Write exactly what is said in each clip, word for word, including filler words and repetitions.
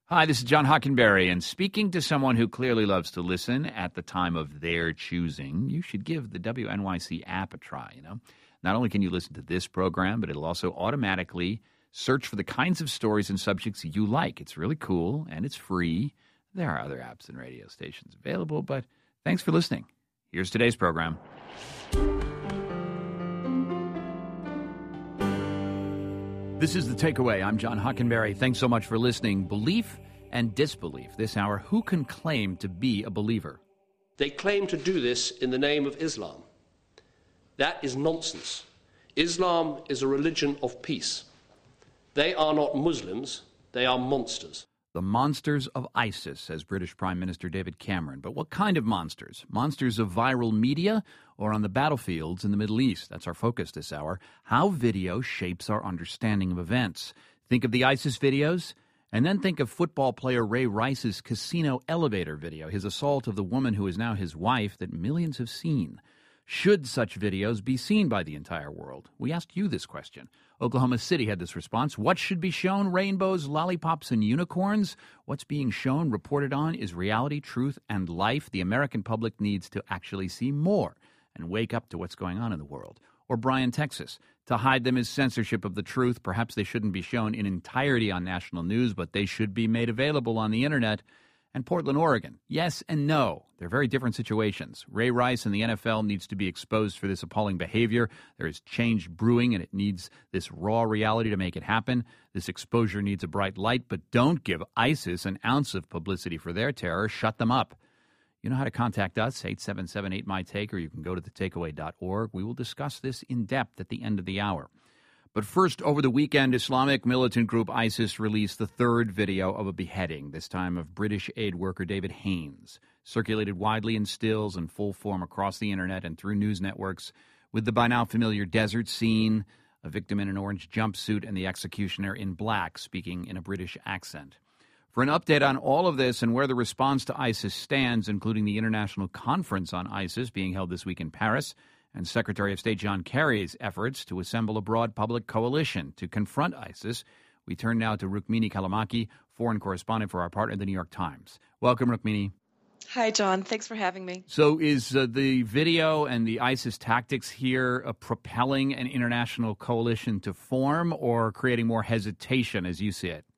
Hi, this is John Hockenberry, and speaking to someone who clearly loves to listen at the time of their choosing, you should give the W N Y C app a try, you know. Not only can you listen to this program, but it'll also automatically search for the kinds of stories and subjects you like. It's really cool, and it's free. There are other apps and radio stations available, but thanks for listening. Here's today's program. This is The Takeaway. I'm John Hockenberry. Thanks so much for listening. Belief and disbelief. This hour, who can claim to be a believer? They claim to do this in the name of Islam. That is nonsense. Islam is a religion of peace. They are not Muslims. They are monsters. The monsters of ISIS, says British Prime Minister David Cameron. But what kind of monsters? Monsters of viral media or on the battlefields in the Middle East? That's our focus this hour. How video shapes our understanding of events. Think of the ISIS videos, and then think of football player Ray Rice's casino elevator video, his assault of the woman who is now his wife that millions have seen. Should such videos be seen by the entire world? We asked you this question. Oklahoma City had this response. What should be shown? Rainbows, lollipops, and unicorns? What's being shown, reported on, is reality, truth, and life. The American public needs to actually see more and wake up to what's going on in the world. Or Bryan, Texas. To hide them is censorship of the truth. Perhaps they shouldn't be shown in entirety on national news, but they should be made available on the internet. And Portland, Oregon. Yes and no. They're very different situations. Ray Rice and the N F L needs to be exposed for this appalling behavior. There is change brewing, and it needs this raw reality to make it happen. This exposure needs a bright light, but don't give ISIS an ounce of publicity for their terror. Shut them up. You know how to contact us, eight seven seven eight, M Y T A K E, or you can go to the takeaway dot org. We will discuss this in depth at the end of the hour. But first, over the weekend, Islamic militant group ISIS released the third video of a beheading, this time of British aid worker David Haines, circulated widely in stills and full form across the internet and through news networks, with the by now familiar desert scene, a victim in an orange jumpsuit, and the executioner in black speaking in a British accent. For an update on all of this and where the response to ISIS stands, including the International Conference on ISIS being held this week in Paris, and Secretary of State John Kerry's efforts to assemble a broad public coalition to confront ISIS, we turn now to Rukmini Callimachi, foreign correspondent for our partner, The New York Times. Welcome, Rukmini. Hi, John. Thanks for having me. So is uh, the video and the ISIS tactics here uh, propelling an international coalition to form or creating more hesitation as you see it?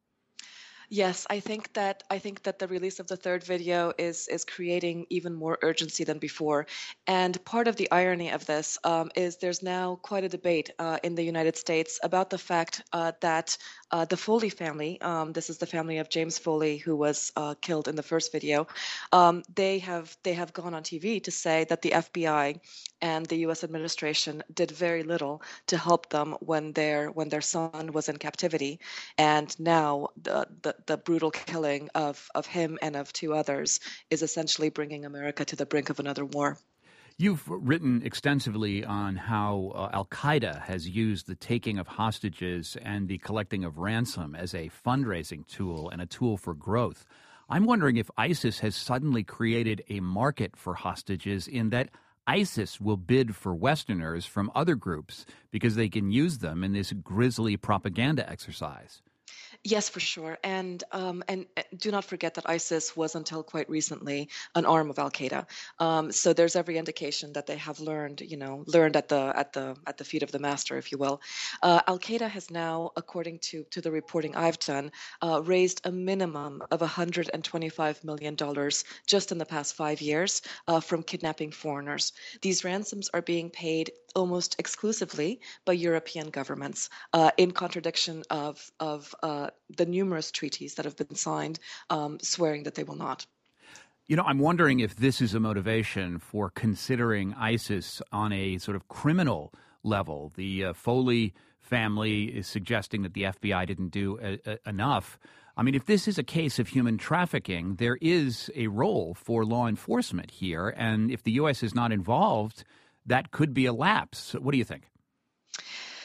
Yes, I think that I think that the release of the third video is is creating even more urgency than before. And part of the irony of this um, is there's now quite a debate uh, in the United States about the fact uh, that uh, the Foley family, um, this is the family of James Foley, who was uh, killed in the first video, um, they have they have gone on T V to say that the F B I and the U S administration did very little to help them when their when their son was in captivity, and now the the the brutal killing of, of him and of two others is essentially bringing America to the brink of another war. You've written extensively on how uh, al-Qaeda has used the taking of hostages and the collecting of ransom as a fundraising tool and a tool for growth. I'm wondering if ISIS has suddenly created a market for hostages in that ISIS will bid for Westerners from other groups because they can use them in this grisly propaganda exercise. Yes, for sure. And um, and do not forget that ISIS was until quite recently an arm of Al-Qaeda. Um, so there's every indication that they have learned, you know, learned at the at the at the feet of the master, if you will. Uh, Al-Qaeda has now, according to to the reporting I've done, uh, raised a minimum of one hundred twenty-five million dollars just in the past five years uh, from kidnapping foreigners. These ransoms are being paid almost exclusively by European governments, uh, in contradiction of of uh, the numerous treaties that have been signed, um, swearing that they will not. You know, I'm wondering if this is a motivation for considering ISIS on a sort of criminal level. The uh, Foley family is suggesting that the F B I didn't do a, a, enough. I mean, if this is a case of human trafficking, there is a role for law enforcement here. And if the U S is not involved, that could be a lapse. What do you think?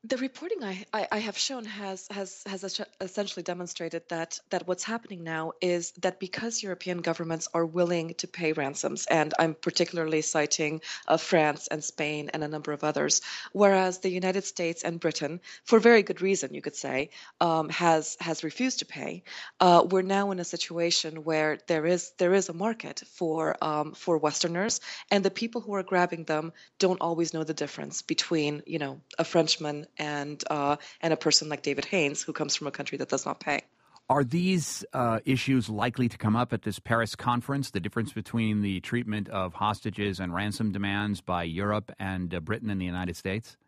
The reporting I, I, I have shown has has has es- essentially demonstrated that that what's happening now is that because European governments are willing to pay ransoms, and I'm particularly citing uh, France and Spain and a number of others, whereas the United States and Britain, for very good reason, you could say, um, has has refused to pay. Uh, we're now in a situation where there is there is a market for um, for Westerners, and the people who are grabbing them don't always know the difference between, you know, a Frenchman and uh, and a person like David Haynes, who comes from a country that does not pay. Are these uh, issues likely to come up at this Paris conference, the difference between the treatment of hostages and ransom demands by Europe and uh, Britain and the United States?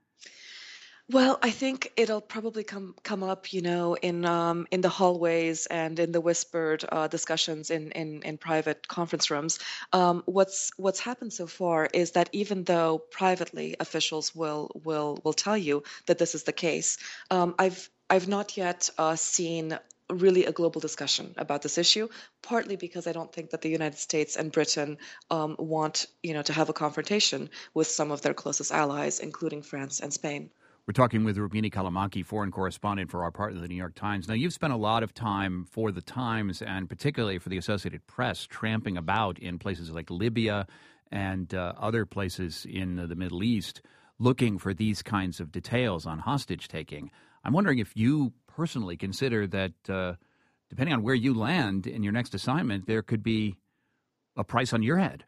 Well, I think it'll probably come come up, you know, in um, in the hallways and in the whispered uh, discussions in, in in private conference rooms. Um, what's what's happened so far is that even though privately officials will will will tell you that this is the case, um, I've I've not yet uh, seen really a global discussion about this issue, partly because I don't think that the United States and Britain um, want, you know, to have a confrontation with some of their closest allies, including France and Spain. We're talking with Rukmini Callimachi, foreign correspondent for our partner, the New York Times. Now, you've spent a lot of time for the Times and particularly for the Associated Press tramping about in places like Libya and uh, other places in uh, the Middle East looking for these kinds of details on hostage-taking. I'm wondering if you personally consider that, uh, depending on where you land in your next assignment, there could be a price on your head.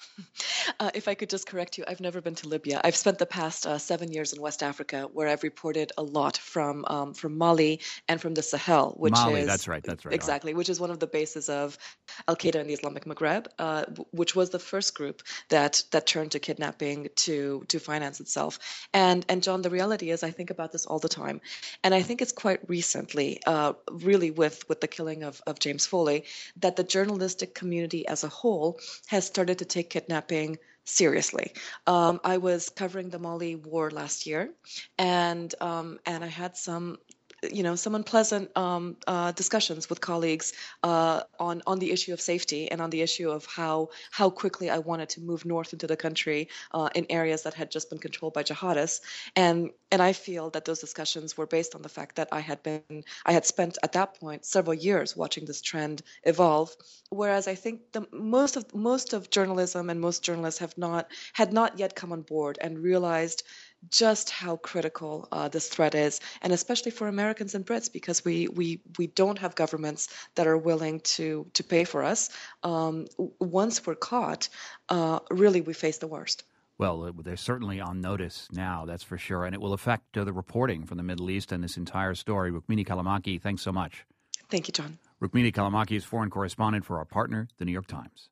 Uh, if I could just correct you, I've never been to Libya. I've spent the past uh, seven years in West Africa, where I've reported a lot from um, from Mali and from the Sahel, which Mali, is that's right, that's right. exactly, which is one of the bases of Al Qaeda in the Islamic Maghreb, uh, w- which was the first group that that turned to kidnapping to to finance itself. And and John, the reality is, I think about this all the time, and I think it's quite recently, uh, really with with the killing of of James Foley, that the journalistic community as a whole has started to take kidnapping seriously. Um, I was covering the Mali war last year, and um, and I had some, you know, some unpleasant um, uh, discussions with colleagues uh, on on the issue of safety and on the issue of how how quickly I wanted to move north into the country uh, in areas that had just been controlled by jihadists. And and I feel that those discussions were based on the fact that I had been I had spent at that point several years watching this trend evolve. Whereas I think the most of most of journalism and most journalists have not had not yet come on board and realized just how critical uh, this threat is, and especially for Americans and Brits, because we we we don't have governments that are willing to to pay for us. Um, once we're caught, uh, really we face the worst. Well, they're certainly on notice now, that's for sure, and it will affect uh, the reporting from the Middle East and this entire story. Rukmini Callimachi, thanks so much. Thank you, John. Rukmini Callimachi is foreign correspondent for our partner, the New York Times.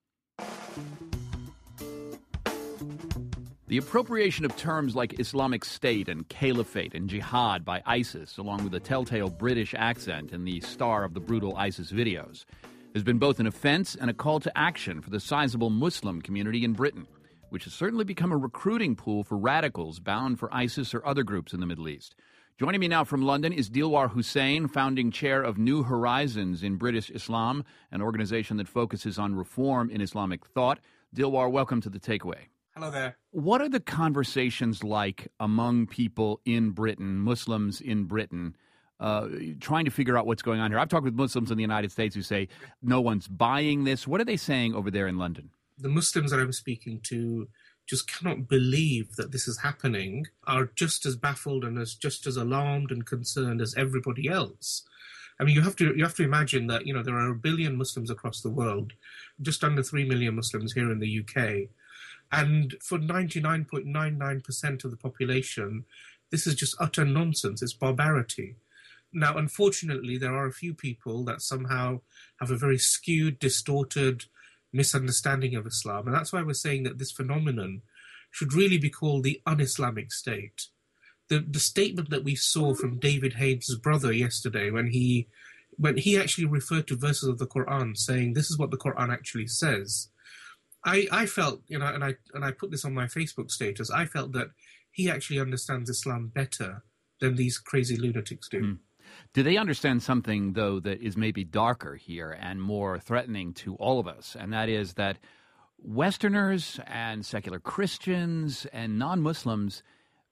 The appropriation of terms like Islamic State and Caliphate and Jihad by ISIS, along with a telltale British accent in the star of the brutal ISIS videos, has been both an offense and a call to action for the sizable Muslim community in Britain, which has certainly become a recruiting pool for radicals bound for ISIS or other groups in the Middle East. Joining me now from London is Dilwar Hussain, founding chair of New Horizons in British Islam, an organization that focuses on reform in Islamic thought. Dilwar, welcome to The Takeaway. Hello there. What are the conversations like among people in Britain, Muslims in Britain, uh, trying to figure out what's going on here? I've talked with Muslims in the United States who say no one's buying this. What are they saying over there in London? The Muslims that I'm speaking to just cannot believe that this is happening, are just as baffled and as just as alarmed and concerned as everybody else. I mean, you have to you have to imagine that, you know, there are a billion Muslims across the world, just under three million Muslims here in the U K. And for ninety-nine point nine nine percent of the population, this is just utter nonsense. It's barbarity. Now, unfortunately, there are a few people that somehow have a very skewed, distorted misunderstanding of Islam. And that's why we're saying that this phenomenon should really be called the un-Islamic state. The the statement that we saw from David Haynes' brother yesterday, when he when he actually referred to verses of the Quran saying this is what the Quran actually says, I, I felt, you know, and I and I put this on my Facebook status, I felt that he actually understands Islam better than these crazy lunatics do. Mm. Do they understand something, though, that is maybe darker here and more threatening to all of us? And that is that Westerners and secular Christians and non-Muslims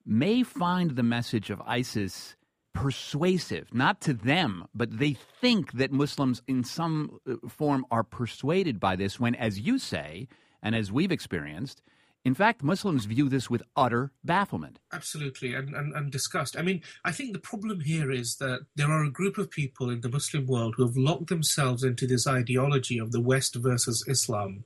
may find the message of ISIS persuasive, not to them, but they think that Muslims in some form are persuaded by this when, as you say, and as we've experienced, in fact, Muslims view this with utter bafflement. Absolutely, and, and, and disgust. I mean, I think the problem here is that there are a group of people in the Muslim world who have locked themselves into this ideology of the West versus Islam,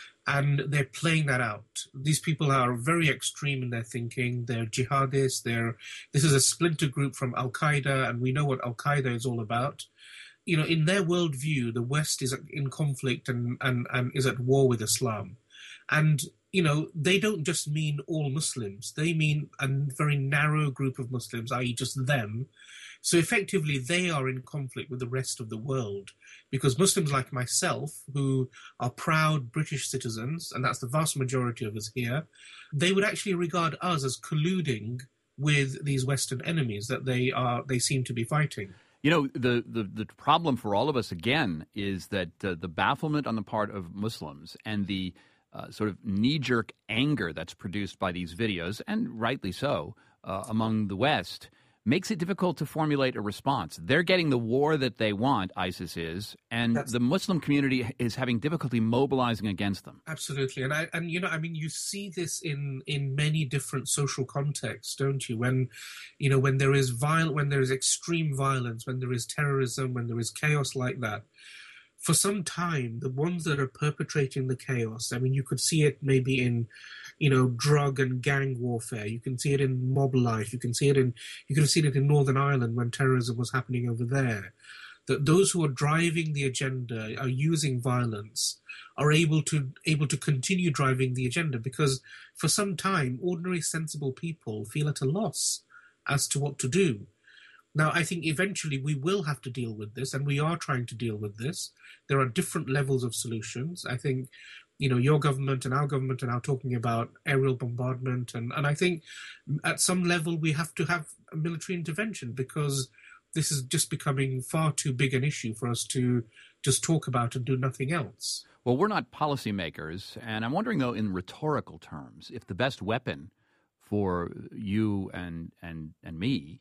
and they're playing that out. These people are very extreme in their thinking. They're jihadists. They're, this is a splinter group from Al-Qaeda, and we know what Al-Qaeda is all about. You know, in their worldview, the West is in conflict and, and, and is at war with Islam. And, you know, they don't just mean all Muslims. They mean a very narrow group of Muslims, that is just them. So effectively, they are in conflict with the rest of the world, because Muslims like myself, who are proud British citizens, and that's the vast majority of us here, they would actually regard us as colluding with these Western enemies that they are they seem to be fighting. You know, the, the, the problem for all of us, again, is that uh, the bafflement on the part of Muslims and the uh, sort of knee-jerk anger that's produced by these videos, and rightly so, uh, among the West, makes it difficult to formulate a response. They're getting the war that they want, ISIS is, and That's... the Muslim community is having difficulty mobilizing against them. Absolutely. And, I, and you know, I mean, you see this in, in many different social contexts, don't you? When, you know, when there is viol- when there is extreme violence, when there is terrorism, when there is chaos like that, for some time, the ones that are perpetrating the chaos, I mean, you could see it maybe in, you know, drug and gang warfare. You can see it in mob life. You can see it in, you could have seen it in Northern Ireland when terrorism was happening over there. That those who are driving the agenda, are using violence, are able to able to continue driving the agenda, because for some time, ordinary sensible people feel at a loss as to what to do. Now, I think eventually we will have to deal with this, and we are trying to deal with this. There are different levels of solutions. I think, you know, your government and our government are now talking about aerial bombardment, and, and I think at some level we have to have a military intervention, because this is just becoming far too big an issue for us to just talk about and do nothing else. Well, we're not policymakers, and I'm wondering, though, in rhetorical terms, if the best weapon for you and and, and me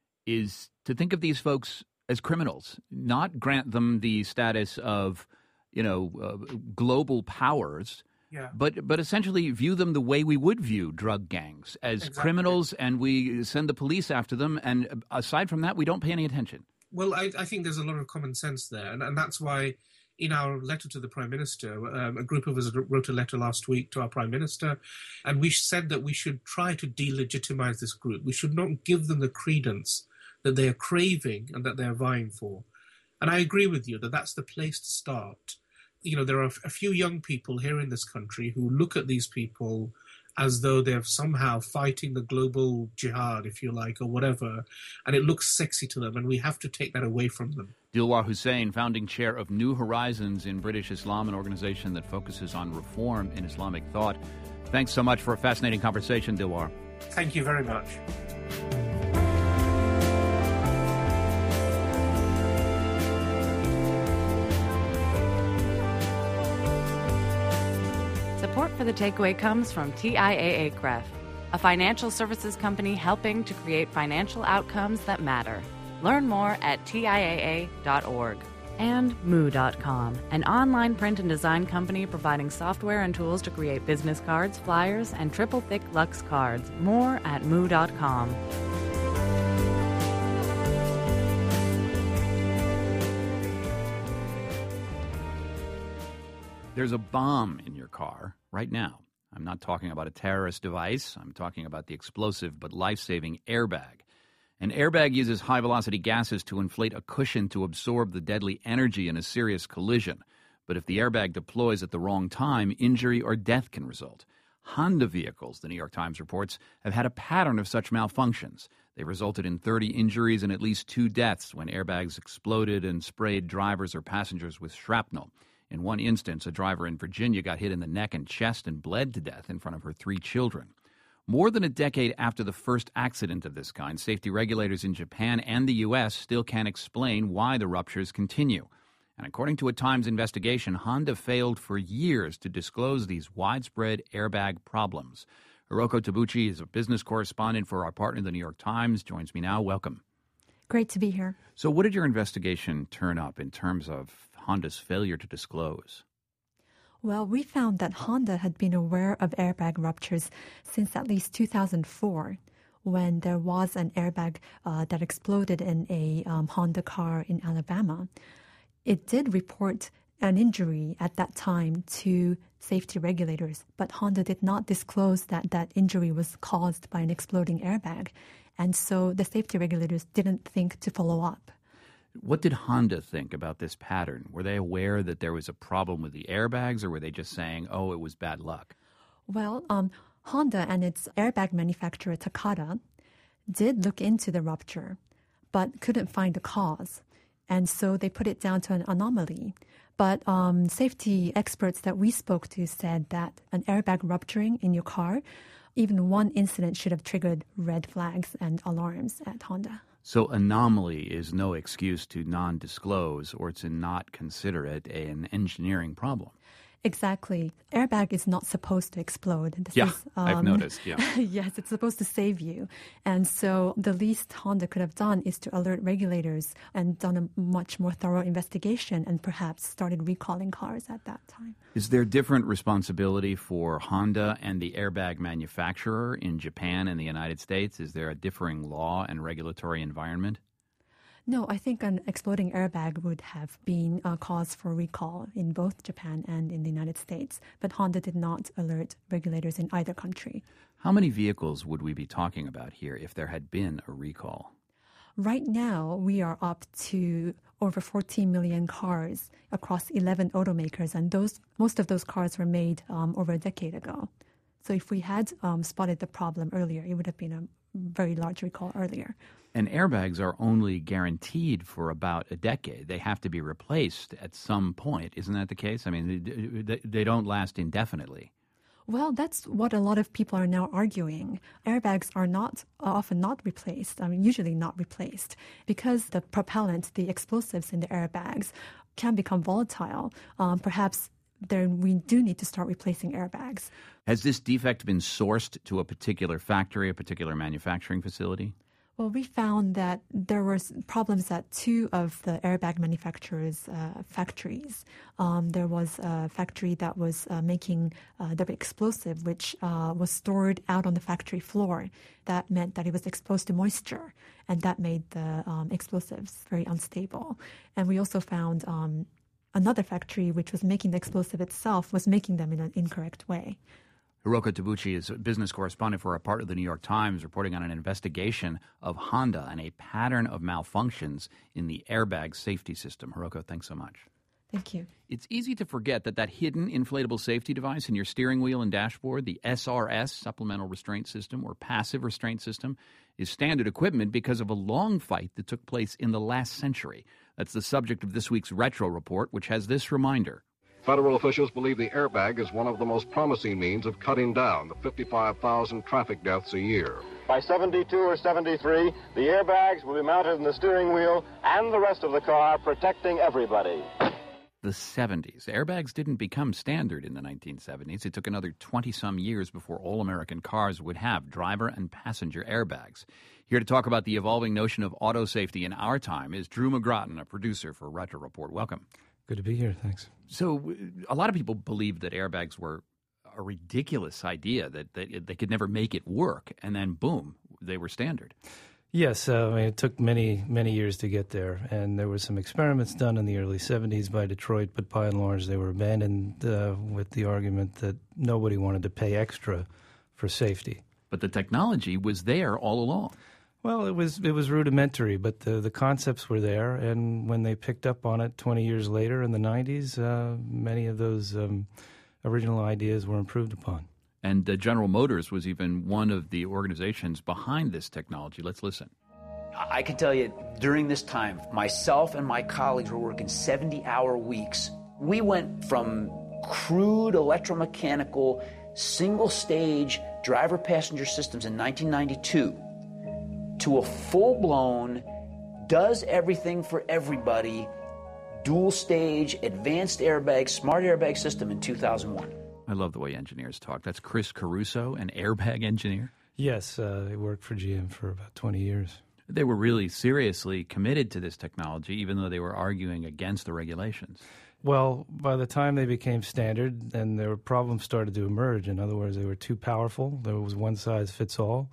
is to think of these folks as criminals, not grant them the status of, you know, uh, global powers, yeah. but but essentially view them the way we would view drug gangs, as exactly. criminals, and we send the police after them. And aside from that, we don't pay any attention. Well, I, I think there's a lot of common sense there. And, and that's why in our letter to the Prime Minister, um, a group of us wrote a letter last week to our Prime Minister, and we said that we should try to delegitimize this group. We should not give them the credence that they are craving and that they are vying for. And I agree with you that that's the place to start. You know, there are a few young people here in this country who look at these people as though they're somehow fighting the global jihad, if you like, or whatever, and it looks sexy to them, and we have to take that away from them. Dilwar Hussain, founding chair of New Horizons in British Islam, an organization that focuses on reform in Islamic thought. Thanks so much for a fascinating conversation, Dilwar. Thank you very much. Support for The Takeaway comes from T I A A C R E F, a financial services company helping to create financial outcomes that matter. Learn more at T I A A dot org. And Moo dot com, an online print and design company providing software and tools to create business cards, flyers, and triple-thick Lux cards. More at Moo dot com. There's a bomb in your car right now. I'm not talking about a terrorist device. I'm talking about the explosive but life-saving airbag. An airbag uses high-velocity gases to inflate a cushion to absorb the deadly energy in a serious collision. But if the airbag deploys at the wrong time, injury or death can result. Honda vehicles, the New York Times reports, have had a pattern of such malfunctions. They resulted in thirty injuries and at least two deaths when airbags exploded and sprayed drivers or passengers with shrapnel. In one instance, a driver in Virginia got hit in the neck and chest and bled to death in front of her three children. More than a decade after the first accident of this kind, safety regulators in Japan and the U S still can't explain why the ruptures continue. And according to a Times investigation, Honda failed for years to disclose these widespread airbag problems. Hiroko Tabuchi is a business correspondent for our partner, the New York Times, joins me now. Welcome. Great to be here. So what did your investigation turn up in terms of Honda's failure to disclose? Well, we found that Honda had been aware of airbag ruptures since at least two thousand four, when there was an airbag uh, that exploded in a um, Honda car in Alabama. It did report an injury at that time to safety regulators, but Honda did not disclose that that injury was caused by an exploding airbag. And so the safety regulators didn't think to follow up. What did Honda think about this pattern? Were they aware that there was a problem with the airbags, or were they just saying, oh, it was bad luck? Well, um, Honda and its airbag manufacturer, Takata, did look into the rupture, but couldn't find the cause. And so they put it down to an anomaly. But um, safety experts that we spoke to said that an airbag rupturing in your car, even one incident should have triggered red flags and alarms at Honda. So anomaly is no excuse to non-disclose or to not consider it an engineering problem. Exactly. Airbag is not supposed to explode. This yeah, is, um, I've noticed, yeah. Yes, it's supposed to save you. And so the least Honda could have done is to alert regulators and done a much more thorough investigation and perhaps started recalling cars at that time. Is there different responsibility for Honda and the airbag manufacturer in Japan and the United States? Is there a differing law and regulatory environment? No, I think an exploding airbag would have been a cause for recall in both Japan and in the United States, but Honda did not alert regulators in either country. How many vehicles would we be talking about here if there had been a recall? Right now, we are up to over fourteen million cars across eleven automakers, and those most of those cars were made um, over a decade ago. So if we had um, spotted the problem earlier, it would have been a very large recall earlier. And airbags are only guaranteed for about a decade. They have to be replaced at some point. Isn't that the case? I mean, they don't last indefinitely. Well, that's what a lot of people are now arguing. Airbags are not often not replaced, I mean, usually not replaced, because the propellant, the explosives in the airbags, can become volatile. Um, perhaps there we do need to start replacing airbags. Has this defect been sourced to a particular factory, a particular manufacturing facility? Well, we found that there were problems at two of the airbag manufacturers' uh, factories. Um, there was a factory that was uh, making uh, the explosive, which uh, was stored out on the factory floor. That meant that it was exposed to moisture, and that made the um, explosives very unstable. And we also found um, another factory, which was making the explosive itself, was making them in an incorrect way. Hiroko Tabuchi is a business correspondent for a part of the New York Times, reporting on an investigation of Honda and a pattern of malfunctions in the airbag safety system. Hiroko, thanks so much. Thank you. It's easy to forget that that hidden inflatable safety device in your steering wheel and dashboard, the S R S, Supplemental Restraint System, or Passive Restraint System, is standard equipment because of a long fight that took place in the last century. That's the subject of this week's Retro Report, which has this reminder. Federal officials believe the airbag is one of the most promising means of cutting down the fifty-five thousand traffic deaths a year. By seventy-two or seventy-three, the airbags will be mounted in the steering wheel and the rest of the car, protecting everybody. The seventies. Airbags didn't become standard in the nineteen seventies. It took another twenty-some years before all American cars would have driver and passenger airbags. Here to talk about the evolving notion of auto safety in our time is Drew McGraten, a producer for Retro Report. Welcome. Good to be here, thanks. So a lot of people believed that airbags were a ridiculous idea, that, that they could never make it work, and then boom, they were standard. Yes, uh, I mean, it took many, many years to get there, and there were some experiments done in the early seventies by Detroit, but by and large they were abandoned uh, with the argument that nobody wanted to pay extra for safety. But the technology was there all along. Well, it was it was rudimentary, but the, the concepts were there, and when they picked up on it twenty years later in the nineties, uh, many of those um, original ideas were improved upon. And uh, General Motors was even one of the organizations behind this technology. Let's listen. I can tell you, during this time, myself and my colleagues were working seventy-hour weeks. We went from crude electromechanical, single-stage driver-passenger systems in nineteen ninety-two to a full-blown, does everything for everybody, dual-stage, advanced airbag, smart airbag system in two thousand one. I love the way engineers talk. That's Chris Caruso, an airbag engineer. Yes, uh, I worked for G M for about twenty years. They were really seriously committed to this technology, even though they were arguing against the regulations. Well, by the time they became standard, then their problems started to emerge. In other words, they were too powerful. There was one size fits all,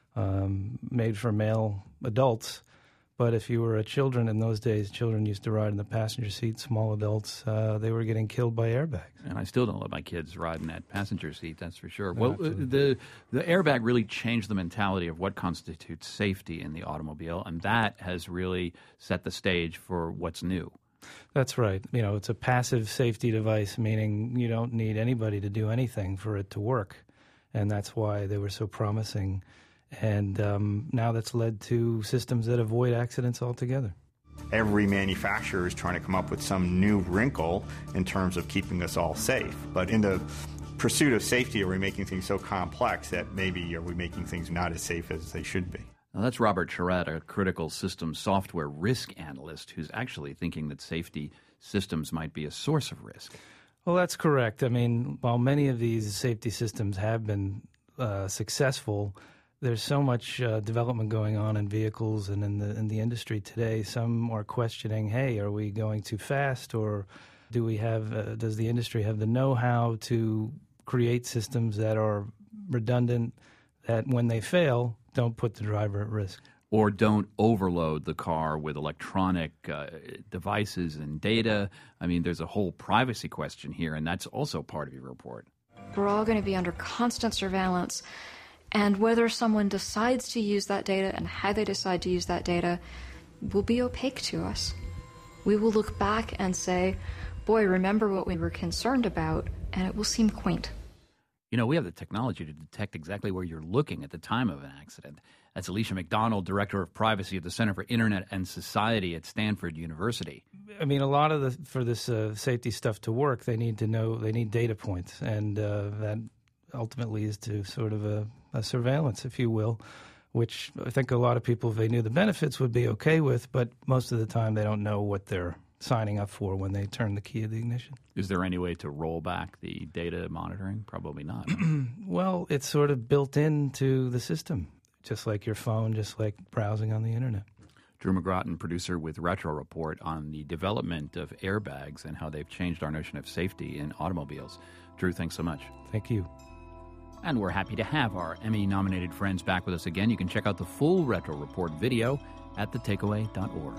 um, made for male adults. But if you were a children in those days, children used to ride in the passenger seat, small adults, uh, they were getting killed by airbags. And I still don't let my kids ride in that passenger seat, that's for sure. No, well, the the airbag really changed the mentality of what constitutes safety in the automobile, and that has really set the stage for what's new. That's right. You know, it's a passive safety device, meaning you don't need anybody to do anything for it to work. And that's why they were so promising. And um, now that's led to systems that avoid accidents altogether. Every manufacturer is trying to come up with some new wrinkle in terms of keeping us all safe. But in the pursuit of safety, are we making things so complex that maybe are we making things not as safe as they should be? Now, that's Robert Charette, a critical systems software risk analyst who's actually thinking that safety systems might be a source of risk. Well, that's correct. I mean, while many of these safety systems have been uh, successful, there's so much uh, development going on in vehicles and in the in the industry today. Some are questioning, hey, are we going too fast, or do we have uh, does the industry have the know-how to create systems that are redundant, that when they fail, don't put the driver at risk? Or don't overload the car with electronic uh, devices and data. I mean, there's a whole privacy question here, and that's also part of your report. We're all going to be under constant surveillance. And whether someone decides to use that data and how they decide to use that data will be opaque to us. We will look back and say, boy, remember what we were concerned about, and it will seem quaint. You know, we have the technology to detect exactly where you're looking at the time of an accident. That's Alicia McDonald, Director of Privacy at the Center for Internet and Society at Stanford University. I mean, a lot of the for this uh, safety stuff to work, they need to know, they need data points, and uh, that ultimately is to sort of a, a surveillance, if you will, which I think a lot of people, if they knew the benefits, would be okay with, but most of the time they don't know what they're signing up for when they turn the key of the ignition. Is there any way to roll back the data monitoring? Probably not. Well, it's sort of built into the system, just like your phone, just like browsing on the internet. Drew McGrattan, producer with Retro Report on the development of airbags and how they've changed our notion of safety in automobiles. Drew, thanks so much. Thank you. And we're happy to have our Emmy-nominated friends back with us again. You can check out the full Retro Report video at the takeaway dot org.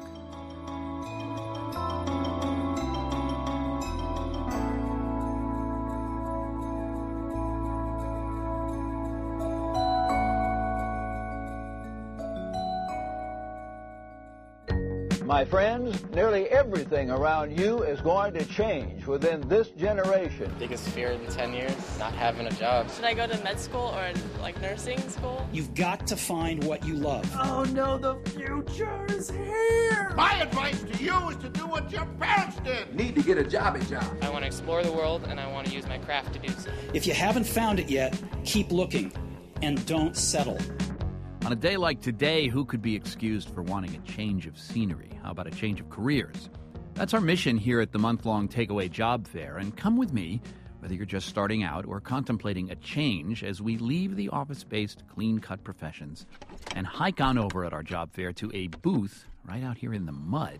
My friends, nearly everything around you is going to change within this generation. Biggest fear in ten years, not having a job. Should I go to med school or like nursing school? You've got to find what you love. Oh no, the future is here! My advice to you is to do what your parents did. Need to get a jobby job. I want to explore the world and I want to use my craft to do so. If you haven't found it yet, keep looking and don't settle. On a day like today, who could be excused for wanting a change of scenery? How about a change of careers? That's our mission here at the month-long Takeaway Job Fair. And come with me, whether you're just starting out or contemplating a change, as we leave the office-based clean-cut professions and hike on over at our job fair to a booth right out here in the mud.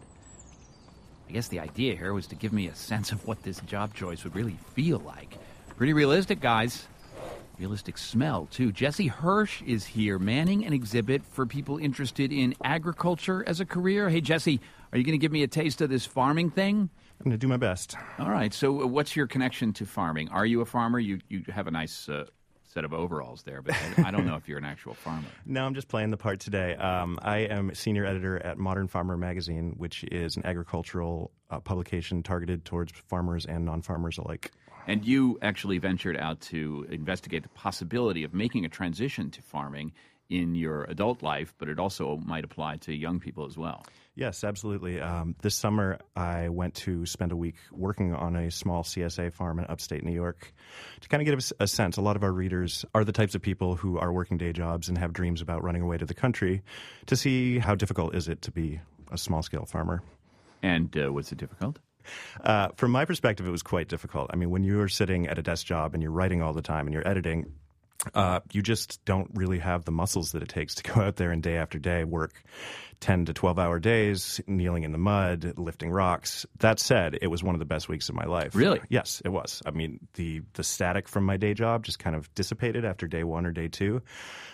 I guess the idea here was to give me a sense of what this job choice would really feel like. Pretty realistic, guys. Realistic smell, too. Jesse Hirsch is here, manning an exhibit for people interested in agriculture as a career. Hey, Jesse, are you going to give me a taste of this farming thing? I'm going to do my best. All right. So uh, what's your connection to farming? Are you a farmer? You you have a nice uh, set of overalls there, but I, I don't know if you're an actual farmer. No, I'm just playing the part today. Um, I am senior editor at Modern Farmer Magazine, which is an agricultural uh, publication targeted towards farmers and non-farmers alike. And you actually ventured out to investigate the possibility of making a transition to farming in your adult life, but it also might apply to young people as well. Yes, absolutely. Um, this summer, I went to spend a week working on a small C S A farm in upstate New York to kind of get a, a sense. A lot of our readers are the types of people who are working day jobs and have dreams about running away to the country, to see how difficult is it to be a small-scale farmer. And uh, was it difficult? Uh, from my perspective, it was quite difficult. I mean, when you're sitting at a desk job and you're writing all the time and you're editing, uh, you just don't really have the muscles that it takes to go out there and day after day work ten to twelve hour days, kneeling in the mud, lifting rocks. That said, it was one of the best weeks of my life. Really? Yes, it was. I mean, the, the static from my day job just kind of dissipated after day one or day two.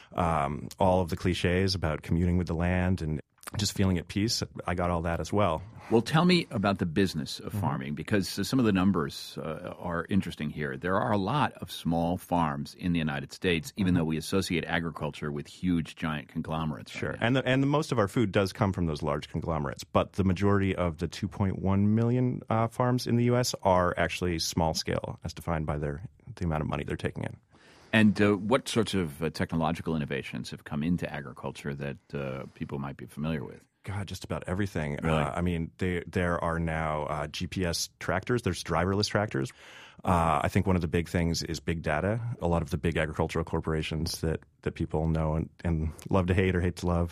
Um, all of the cliches about communing with the land and just feeling at peace, I got all that as well. Well, tell me about the business of farming, because uh, some of the numbers uh, are interesting here. There are a lot of small farms in the United States, even though we associate agriculture with huge, giant conglomerates. Sure. Right, and the, and the, most of our food does come from those large conglomerates. But the majority of the two point one million uh, farms in the U S are actually small scale, as defined by their the amount of money they're taking in. And uh, what sorts of uh, technological innovations have come into agriculture that uh, people might be familiar with? God, just about everything. Really? Uh, I mean, they, there are now uh, G P S tractors. There's driverless tractors. Uh, I think one of the big things is big data. A lot of the big agricultural corporations that, that people know and, and love to hate or hate to love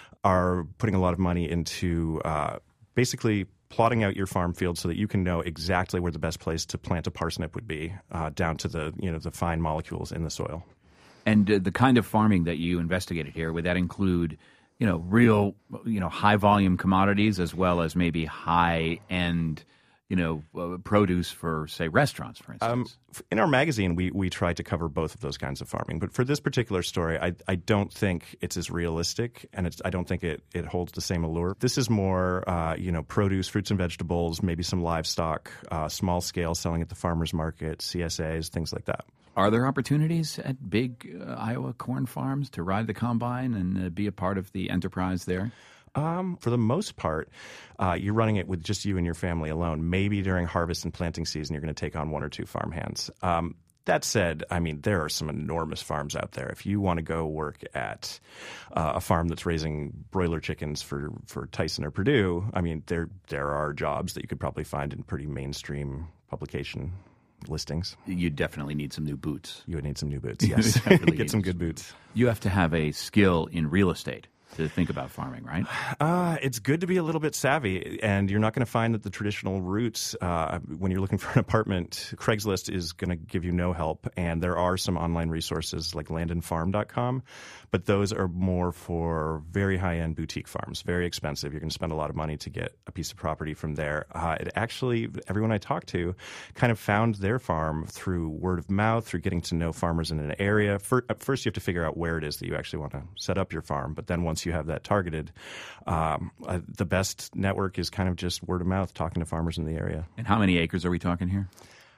are putting a lot of money into uh, basically plotting out your farm field so that you can know exactly where the best place to plant a parsnip would be, uh, down to the you know the fine molecules in the soil. And uh, the kind of farming that you investigated here, would that include, you know, real, you know, high volume commodities as well as maybe high end, you know, uh, produce for, say, restaurants, for instance? Um, in our magazine, we we try to cover both of those kinds of farming. But for this particular story, I I don't think it's as realistic, and it's, I don't think it, it holds the same allure. This is more, uh, you know, produce, fruits and vegetables, maybe some livestock, uh, small scale selling at the farmer's market, C S As, things like that. Are there opportunities at big uh, Iowa corn farms to ride the combine and uh, be a part of the enterprise there? Um, for the most part, uh, you're running it with just you and your family alone. Maybe during harvest and planting season, you're going to take on one or two farm hands. Um, that said, I mean, there are some enormous farms out there. If you want to go work at uh, a farm that's raising broiler chickens for, for Tyson or Purdue, I mean, there there are jobs that you could probably find in pretty mainstream publication listings. You definitely need some new boots. You would need some new boots, yes. Get some good boots. You have to have a skill in real estate to think about farming, right? Uh, it's good to be a little bit savvy, and you're not going to find that the traditional routes, uh, when you're looking for an apartment, Craigslist is going to give you no help, and there are some online resources like land and farm dot com, but those are more for very high-end boutique farms, very expensive. You're going to spend a lot of money to get a piece of property from there. Uh, it actually, everyone I talked to kind of found their farm through word of mouth, through getting to know farmers in an area. First, you have to figure out where it is that you actually want to set up your farm, but then once you have that targeted, um, uh, the best network is kind of just word of mouth, talking to farmers in the area. And how many acres are we talking here?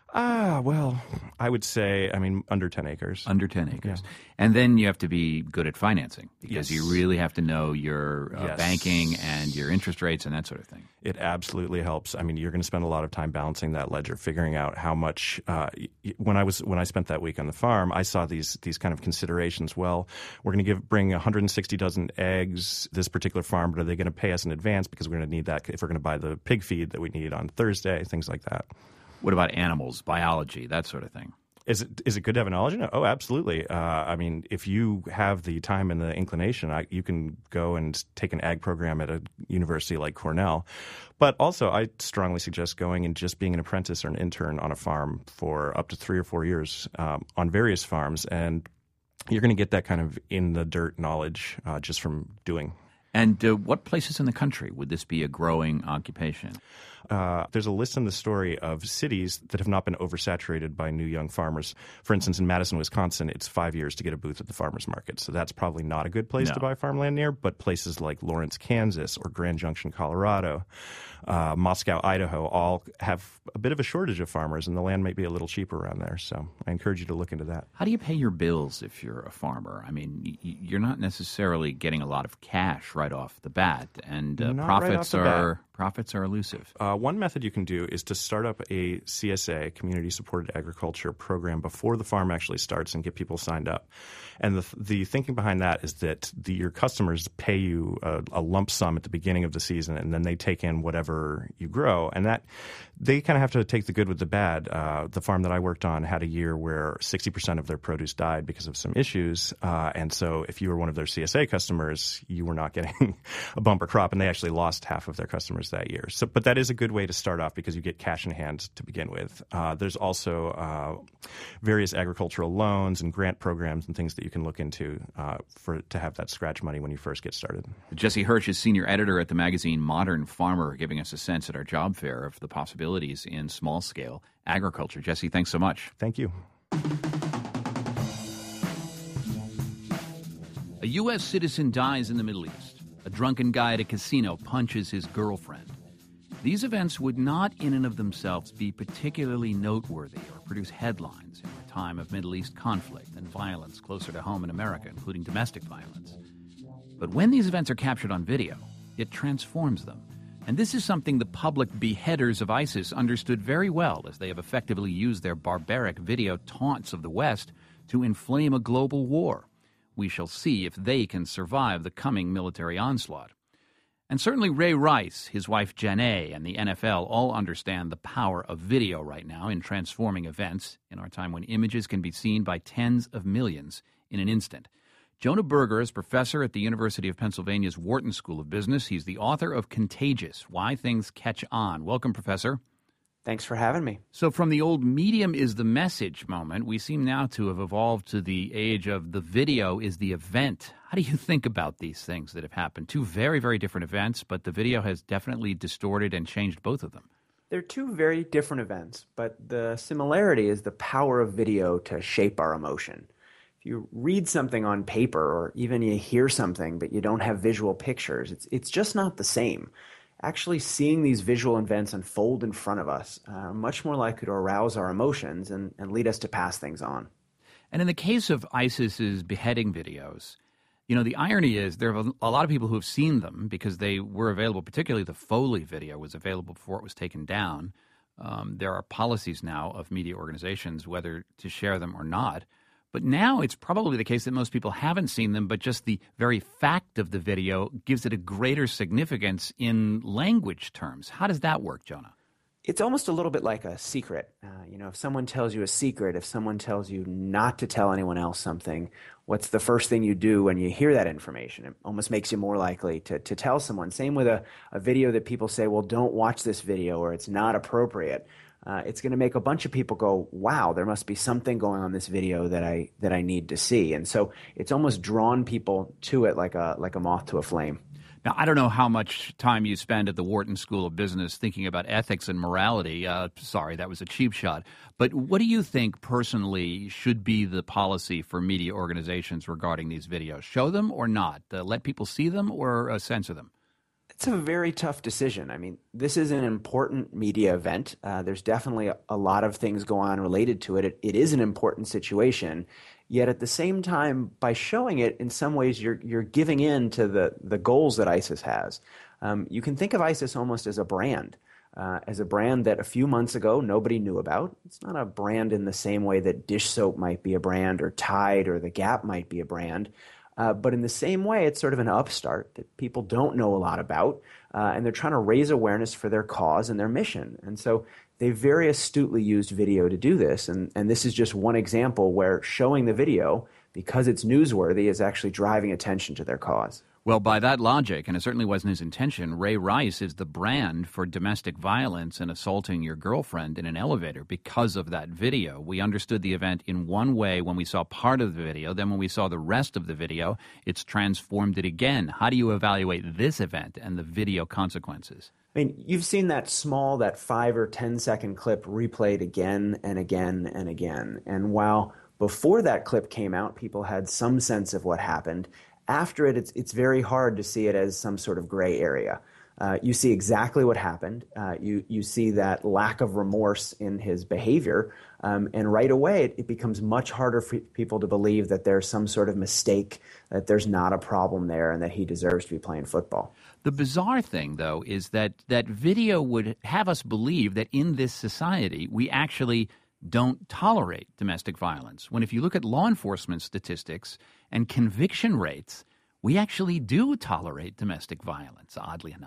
Ah, well, I would say, I mean, under ten acres. Under ten acres. Yeah. And then you have to be good at financing, because yes. you really have to know your uh, yes. banking and your interest rates and that sort of thing. It absolutely helps. I mean, you're going to spend a lot of time balancing that ledger, figuring out how much. Uh, when I was when I spent that week on the farm, I saw these these kind of considerations. Well, we're going to give bring one hundred sixty dozen eggs this particular farm, but are they going to pay us in advance because we're going to need that if we're going to buy the pig feed that we need on Thursday, things like that. What about animals, biology, that sort of thing? Is it is it good to have an allergen? Oh, absolutely. Uh, I mean, if you have the time and the inclination, I, you can go and take an ag program at a university like Cornell. But also, I strongly suggest going and just being an apprentice or an intern on a farm for up to three or four years um, on various farms, and you're going to get that kind of in-the-dirt knowledge uh, just from doing. And uh, what places in the country would this be a growing occupation? Uh, there's a list in the story of cities that have not been oversaturated by new young farmers. For instance, in Madison, Wisconsin, it's five years to get a booth at the farmers market. So that's probably not a good place no. to buy farmland near. But places like Lawrence, Kansas, or Grand Junction, Colorado, uh, Moscow, Idaho, all have a bit of a shortage of farmers, and the land might be a little cheaper around there. So I encourage you to look into that. How do you pay your bills if you're a farmer? I mean, y- you're not necessarily getting a lot of cash right off the bat, and uh, profits right are bat. profits are elusive. Uh, one method you can do is to start up a C S A, Community Supported Agriculture program, before the farm actually starts and get people signed up. And the the thinking behind that is that the, your customers pay you a, a lump sum at the beginning of the season, and then they take in whatever you grow. And that they kind of have to take the good with the bad. Uh, the farm that I worked on had a year where sixty percent of their produce died because of some issues. Uh, and so if you were one of their C S A customers, you were not getting a bumper crop, and they actually lost half of their customers dollars that year. So, but that is a good way to start off because you get cash in hand to begin with. Uh, there's also uh, various agricultural loans and grant programs and things that you can look into uh, for to have that scratch money when you first get started. Jesse Hirsch is senior editor at the magazine Modern Farmer, giving us a sense at our job fair of the possibilities in small-scale agriculture. Jesse, thanks so much. Thank you. A U S citizen dies in the Middle East. A drunken guy at a casino punches his girlfriend. These events would not in and of themselves be particularly noteworthy or produce headlines in a time of Middle East conflict and violence closer to home in America, including domestic violence. But when these events are captured on video, it transforms them. And this is something the public beheaders of ISIS understood very well, as they have effectively used their barbaric video taunts of the West to inflame a global war. We shall see if they can survive the coming military onslaught. And certainly Ray Rice, his wife Janae, and the N F L all understand the power of video right now in transforming events in our time when images can be seen by tens of millions in an instant. Jonah Berger is professor at the University of Pennsylvania's Wharton School of Business. He's the author of Contagious, Why Things Catch On. Welcome, Professor. Thanks for having me. So from the old medium is the message moment, we seem now to have evolved to the age of the video is the event. How do you think about these things that have happened? Two very, very different events, but the video has definitely distorted and changed both of them. They're two very different events, but the similarity is the power of video to shape our emotion. If you read something on paper or even you hear something but you don't have visual pictures, it's it's just not the same. Actually seeing these visual events unfold in front of us are much more likely to arouse our emotions and, and lead us to pass things on. And in the case of ISIS's beheading videos, you know, the irony is there are a lot of people who have seen them because they were available, particularly the Foley video was available before it was taken down. Um, there are policies now of media organizations whether to share them or not. But now it's probably the case that most people haven't seen them, but just the very fact of the video gives it a greater significance in language terms. How does that work, Jonah? It's almost a little bit like a secret. Uh, you know, if someone tells you a secret, if someone tells you not to tell anyone else something, what's the first thing you do when you hear that information? It almost makes you more likely to, to tell someone. Same with a, a video that people say, well, don't watch this video or it's not appropriate. Uh, it's going to make a bunch of people go, wow, there must be something going on in this video that I that I need to see. And so it's almost drawn people to it like a like a moth to a flame. Now, I don't know how much time you spend at the Wharton School of Business thinking about ethics and morality. Uh, sorry, that was a cheap shot. But what do you think personally should be the policy for media organizations regarding these videos? Show them or not? Uh, let people see them or uh, censor them? It's a very tough decision. I mean, this is an important media event. Uh, there's definitely a, a lot of things going on related to it. it. It is an important situation. Yet at the same time, by showing it, in some ways, you're you're giving in to the, the goals that ISIS has. Um, you can think of ISIS almost as a brand, uh, as a brand that a few months ago nobody knew about. It's not a brand in the same way that dish soap might be a brand or Tide or The Gap might be a brand. Uh, but in the same way, it's sort of an upstart that people don't know a lot about, uh, and they're trying to raise awareness for their cause and their mission. And so they very astutely used video to do this, and, and this is just one example where showing the video, because it's newsworthy, is actually driving attention to their cause. Well, by that logic, and it certainly wasn't his intention, Ray Rice is the brand for domestic violence and assaulting your girlfriend in an elevator because of that video. We understood the event in one way when we saw part of the video. Then when we saw the rest of the video, it's transformed it again. How do you evaluate this event and the video consequences? I mean, you've seen that small, that five or ten second clip replayed again and again and again. And while before that clip came out, people had some sense of what happened, after it, it's, it's very hard to see it as some sort of gray area. Uh, you see exactly what happened. Uh, you, you see that lack of remorse in his behavior. Um, and right away, it, it becomes much harder for people to believe that there's some sort of mistake, that there's not a problem there, and that he deserves to be playing football. The bizarre thing, though, is that that video would have us believe that in this society, we actually don't tolerate domestic violence. When if you look at law enforcement statistics and conviction rates, we actually do tolerate domestic violence, oddly enough.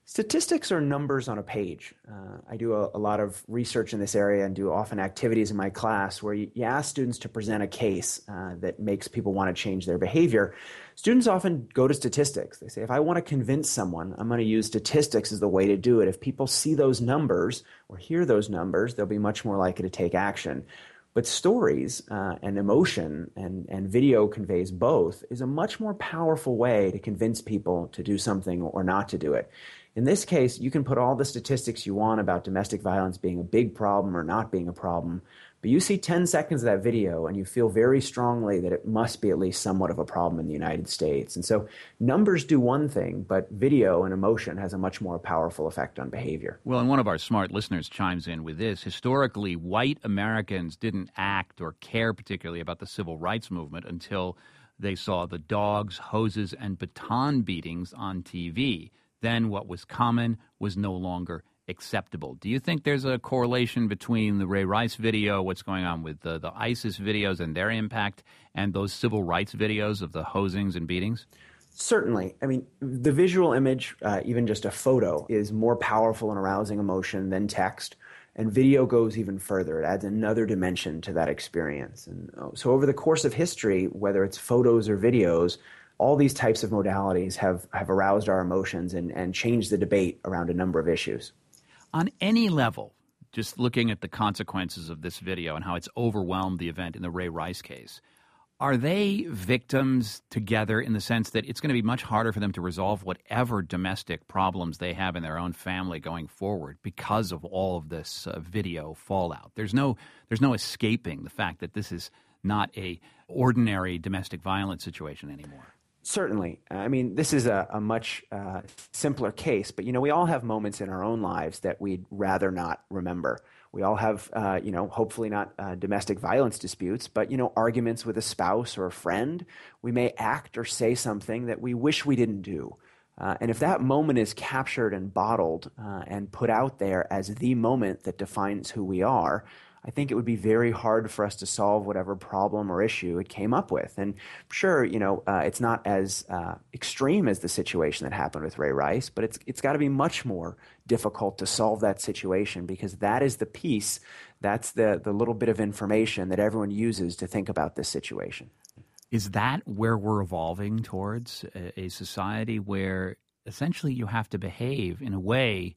Statistics are numbers on a page. Uh, I do a, a lot of research in this area and do often activities in my class where you, you ask students to present a case uh, that makes people want to change their behavior. Students often go to statistics. They say, if I want to convince someone, I'm going to use statistics as the way to do it. If people see those numbers or hear those numbers, they'll be much more likely to take action. But stories uh, and emotion and, and video conveys both is a much more powerful way to convince people to do something or not to do it. In this case, you can put all the statistics you want about domestic violence being a big problem or not being a problem, but you see ten seconds of that video and you feel very strongly that it must be at least somewhat of a problem in the United States. And so numbers do one thing, but video and emotion has a much more powerful effect on behavior. Well, and one of our smart listeners chimes in with this. Historically, white Americans didn't act or care particularly about the civil rights movement until they saw the dogs, hoses, and baton beatings on T V. Then what was common was no longer acceptable. Do you think there's a correlation between the Ray Rice video, what's going on with the, the ISIS videos and their impact, and those civil rights videos of the hosings and beatings? Certainly. I mean, the visual image, uh, even just a photo, is more powerful and arousing emotion than text. And video goes even further. It adds another dimension to that experience. And uh, so over the course of history, whether it's photos or videos, all these types of modalities have, have aroused our emotions and, and changed the debate around a number of issues. On any level, just looking at the consequences of this video and how it's overwhelmed the event in the Ray Rice case, are they victims together in the sense that it's going to be much harder for them to resolve whatever domestic problems they have in their own family going forward because of all of this uh, video fallout? There's no, there's no escaping the fact that this is not a ordinary domestic violence situation anymore. Certainly. I mean, this is a, a much uh, simpler case, but, you know, we all have moments in our own lives that we'd rather not remember. We all have, uh, you know, hopefully not uh, domestic violence disputes, but, you know, arguments with a spouse or a friend. We may act or say something that we wish we didn't do. Uh, and if that moment is captured and bottled uh, and put out there as the moment that defines who we are, I think it would be very hard for us to solve whatever problem or issue it came up with. And sure, you know, uh, it's not as uh, extreme as the situation that happened with Ray Rice, but it's it's got to be much more difficult to solve that situation because that is the piece, that's the, the little bit of information that everyone uses to think about this situation. Is that where we're evolving towards, a, a society where essentially you have to behave in a way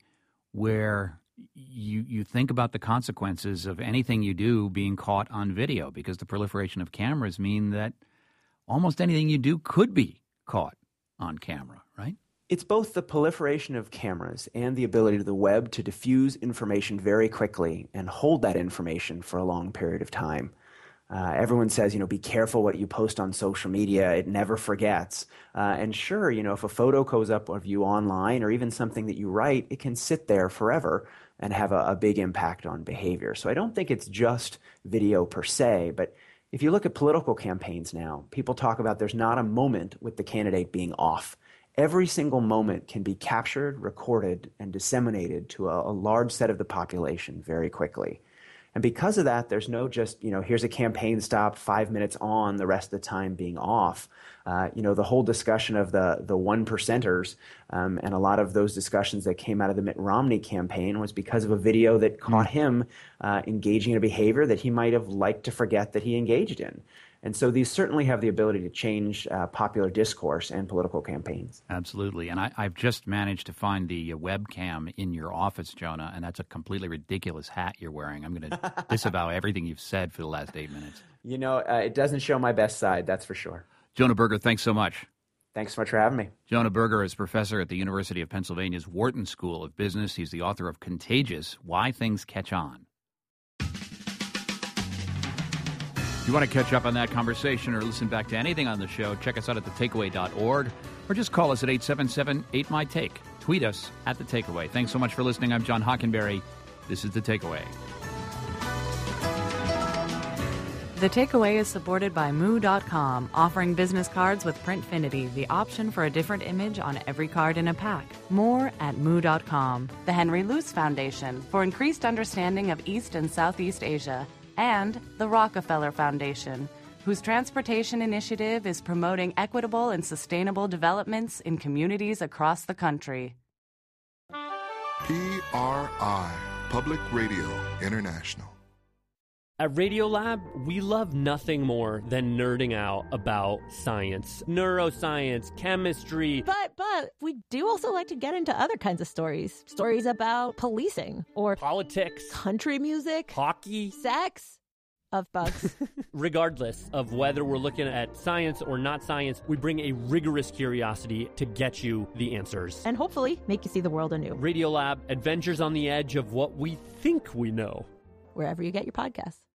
where You you think about the consequences of anything you do being caught on video, because the proliferation of cameras mean that almost anything you do could be caught on camera, right? It's both the proliferation of cameras and the ability of the web to diffuse information very quickly and hold that information for a long period of time. Uh, everyone says, you know, be careful what you post on social media. It never forgets. Uh, and sure, you know, if a photo goes up of you online or even something that you write, it can sit there forever and have a, a big impact on behavior. So I don't think it's just video per se, but if you look at political campaigns now, people talk about there's not a moment with the candidate being off. Every single moment can be captured, recorded, and disseminated to a, a large set of the population very quickly. And because of that, there's no just, you know, here's a campaign stop, five minutes on, the rest of the time being off. Uh, you know, the whole discussion of the the one percenters um, and a lot of those discussions that came out of the Mitt Romney campaign was because of a video that caught mm. him uh, engaging in a behavior that he might have liked to forget that he engaged in. And so these certainly have the ability to change uh, popular discourse and political campaigns. Absolutely. And I, I've just managed to find the uh, webcam in your office, Jonah, and that's a completely ridiculous hat you're wearing. I'm going to disavow everything you've said for the last eight minutes. You know, uh, it doesn't show my best side, that's for sure. Jonah Berger, thanks so much. Thanks so much for having me. Jonah Berger is professor at the University of Pennsylvania's Wharton School of Business. He's the author of Contagious, Why Things Catch On. If you want to catch up on that conversation or listen back to anything on the show, check us out at the takeaway dot org or just call us at eight seven seven, eight M Y Take. Tweet us at The Takeaway. Thanks so much for listening. I'm John Hockenberry. This is The Takeaway. The Takeaway is supported by Moo dot com, offering business cards with Printfinity, the option for a different image on every card in a pack. More at Moo dot com. The Henry Luce Foundation, for increased understanding of East and Southeast Asia. And the Rockefeller Foundation, whose transportation initiative is promoting equitable and sustainable developments in communities across the country. P R I, Public Radio International. At Radiolab, we love nothing more than nerding out about science, neuroscience, chemistry. But, but, we do also like to get into other kinds of stories. Stories about policing or politics, country music, hockey, sex, of bugs. Regardless of whether we're looking at science or not science, we bring a rigorous curiosity to get you the answers. And hopefully make you see the world anew. Radiolab, adventures on the edge of what we think we know. Wherever you get your podcasts.